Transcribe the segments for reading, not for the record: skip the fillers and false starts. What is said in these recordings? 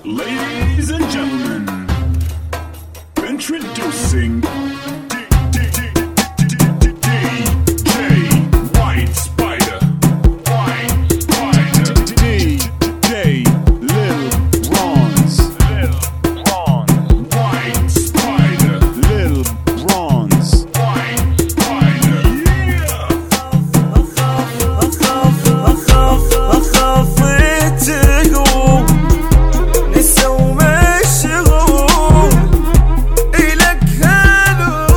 Ladies and gentlemen, introducing DJ White Spider. DJ Lil Ronz. White Spider. Lil Ronz. White Spider. Yeah. أخاف تقوم لسه ومشغول إلك هالو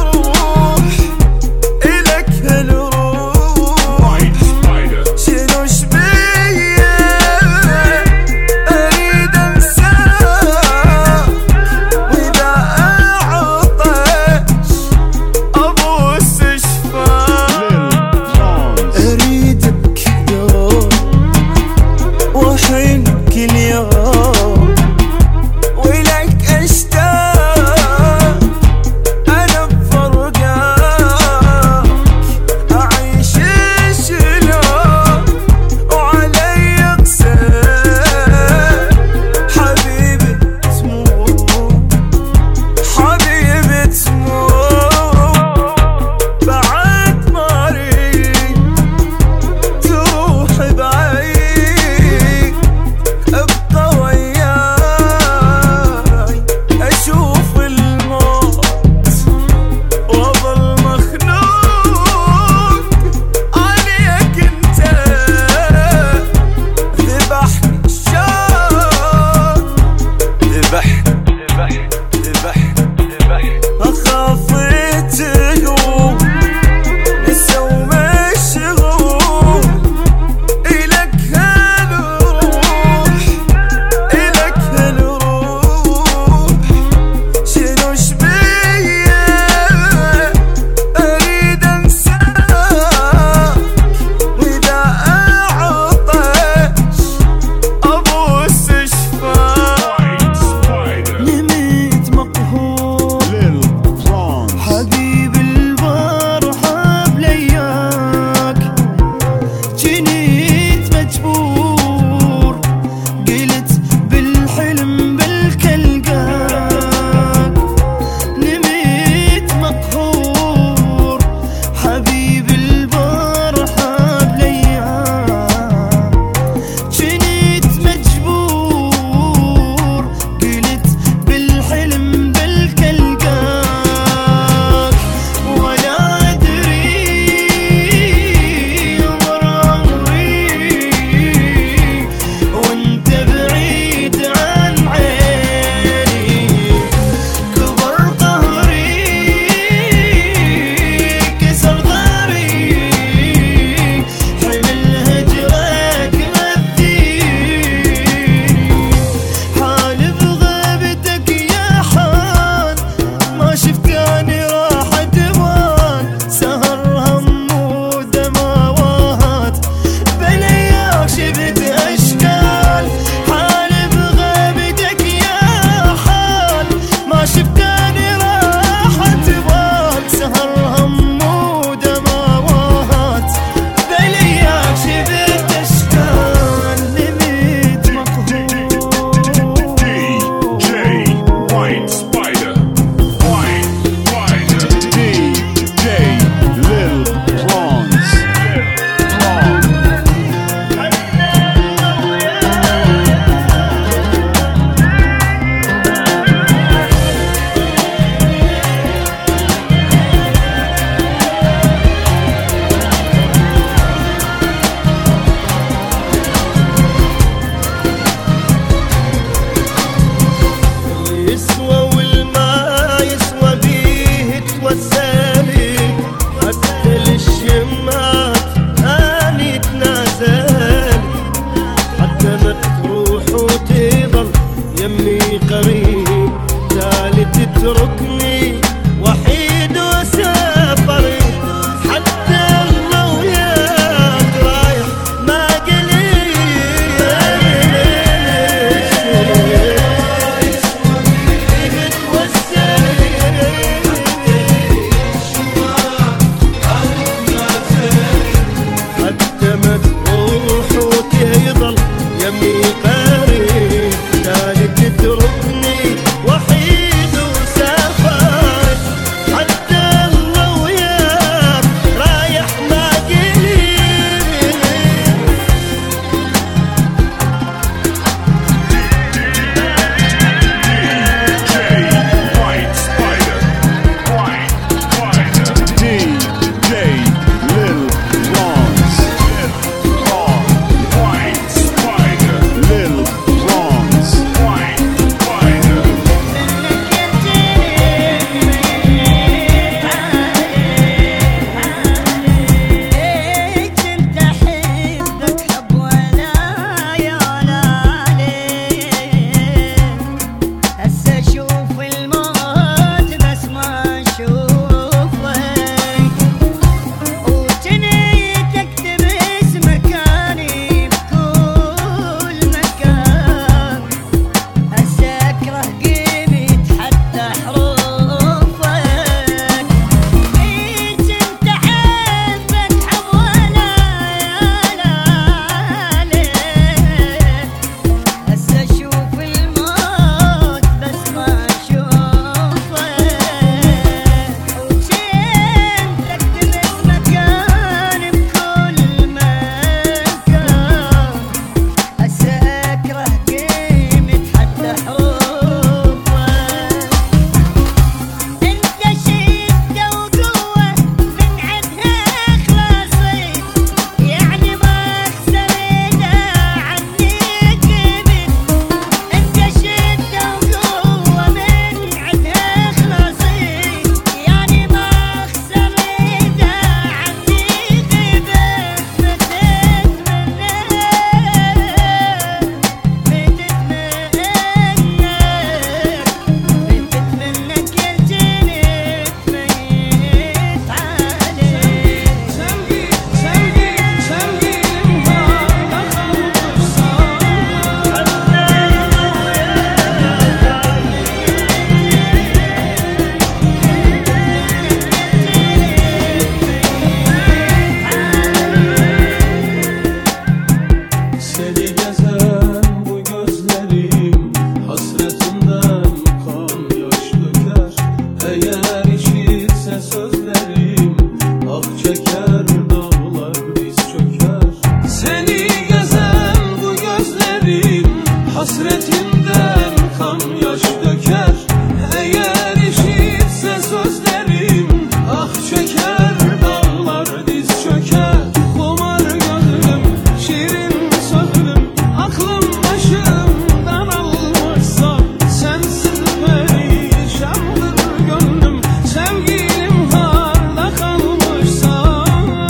Hasretimden kan yaş döker. Eğer işitse sözlerim, ah çeker dağlar diz çöker. Kumar gönlüm, şirin sözlüm, aklım başımdan almışsa sensiz perişandır gönlüm, sevgilim harda kalmışsa.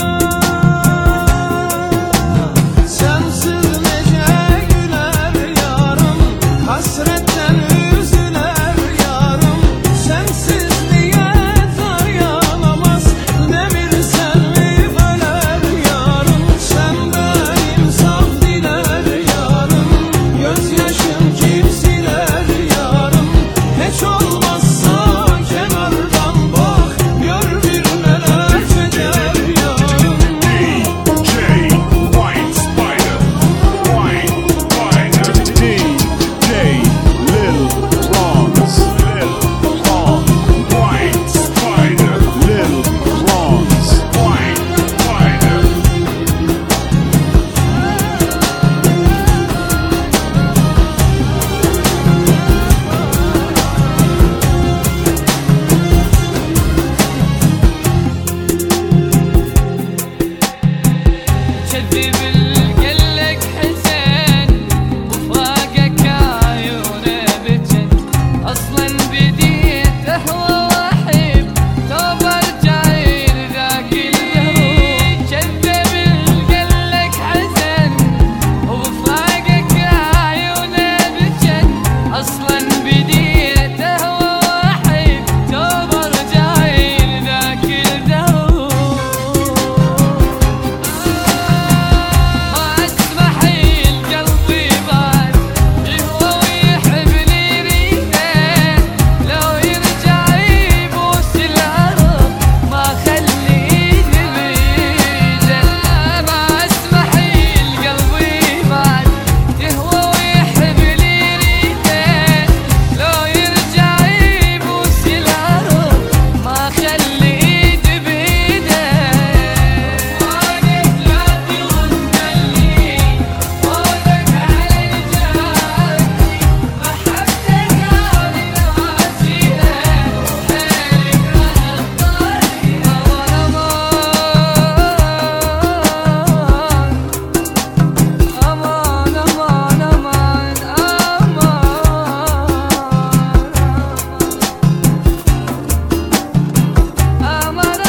Sensiz nece güler yarım, hasretten üzüler yarım. Sensiz niyet dayanamaz, demir selvi böler yarım. Senden insaf diler yarım, gözyaşım kim siler yarım. Hiç olmazsa kenardan bak, gör bir neler çeker yarım. DJ White Spider. White Spider. DJ Lil Ronz. White Spider. Lil Ronz. White Spider. كذب القلك حزين وفاقك عيونه بجن اصلا بديت اهوى واحب توب ارجع لذاك اليوم. كذب القلك حزين وفاقك عيونه بجن اصلا بديت اهوى واحب توب ارجع لذاك اليوم. ما اسمح القلب يبان يهوى ويحب لي ريحه، لو يرجع يبوس الارض ما خليني بيده. ما اسمح القلب يبان يهوى ويحب لي ريحه، لو يرجع يبوس الارض ما خليني بيده. وعدك لا تغنلي وعدك على الجارتي، محبتك عالي ناسيها وحالك على الطريق. أمان أمان أمان أمان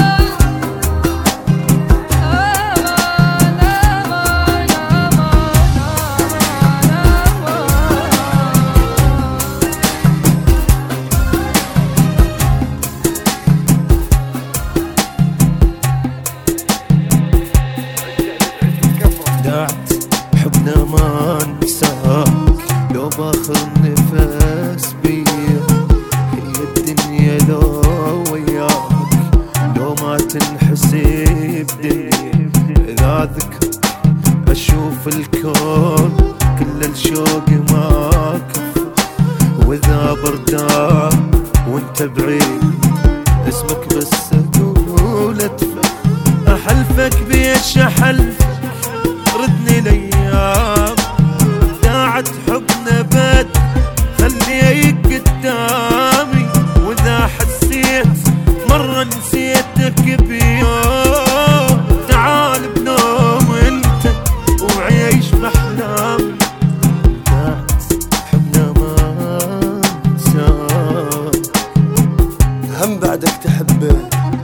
دعت حبنا ما انساك، لو باخذ نفس بيه هي الدنيا لو وياك، لو ما تنحسب دنيا اذا ذكر اشوف الكون كل الشوق ما كفى. واذا بردان وانت بعيد اسمك بس اقول ادفى، احلفك بيش احلفك ردني الايام. داعت حبنا بد خليك قدامي، واذا حسيت مرة نسيتك بيوم تعال بنوم انت وعيش باحلامي. داعت حبنا ما انساك، هم بعدك تحبه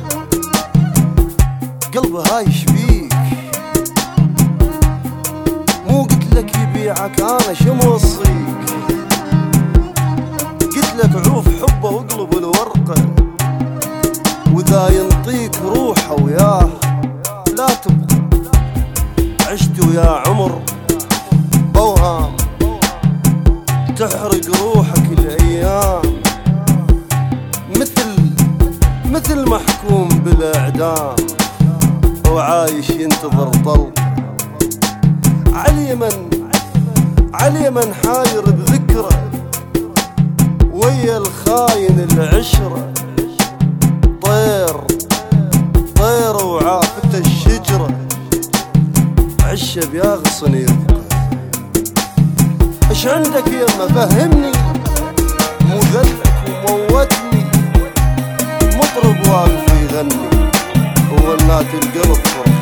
قلبه هايش بيك، مو قلت لك يبيعك انا شو موصيك. قلت لك عوف حبه واقلب الورقه، واذا ينطيك روحه وياه لا تبقى. عشت ويا عمر اوهام تحرق روحك الايام، مثل محكوم بالاعدام وعايش ينتظر طلق. عليمن حاير بذكره ويا الخاين العشره. طير وعافته الشجره، عشب يغصن يبقى. وش عندك يما فهمني، مو ذلك وموتني، مطرب واقف يغني وولات القلب فرح.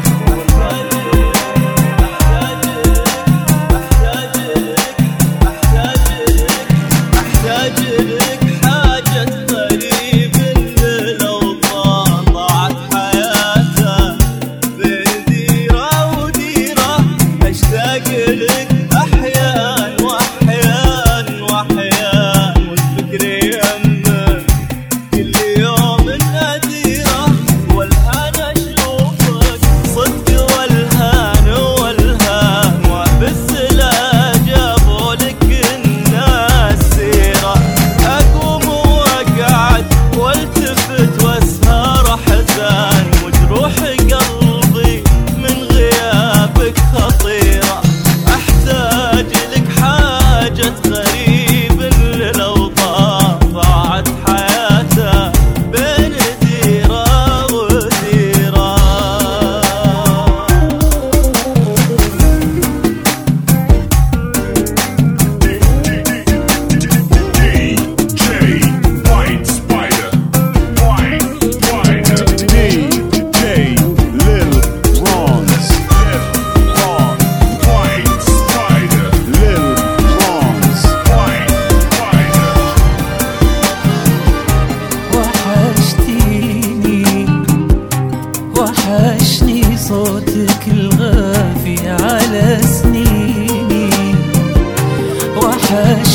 وحشني صوتك الغافي على سنيني، وحشني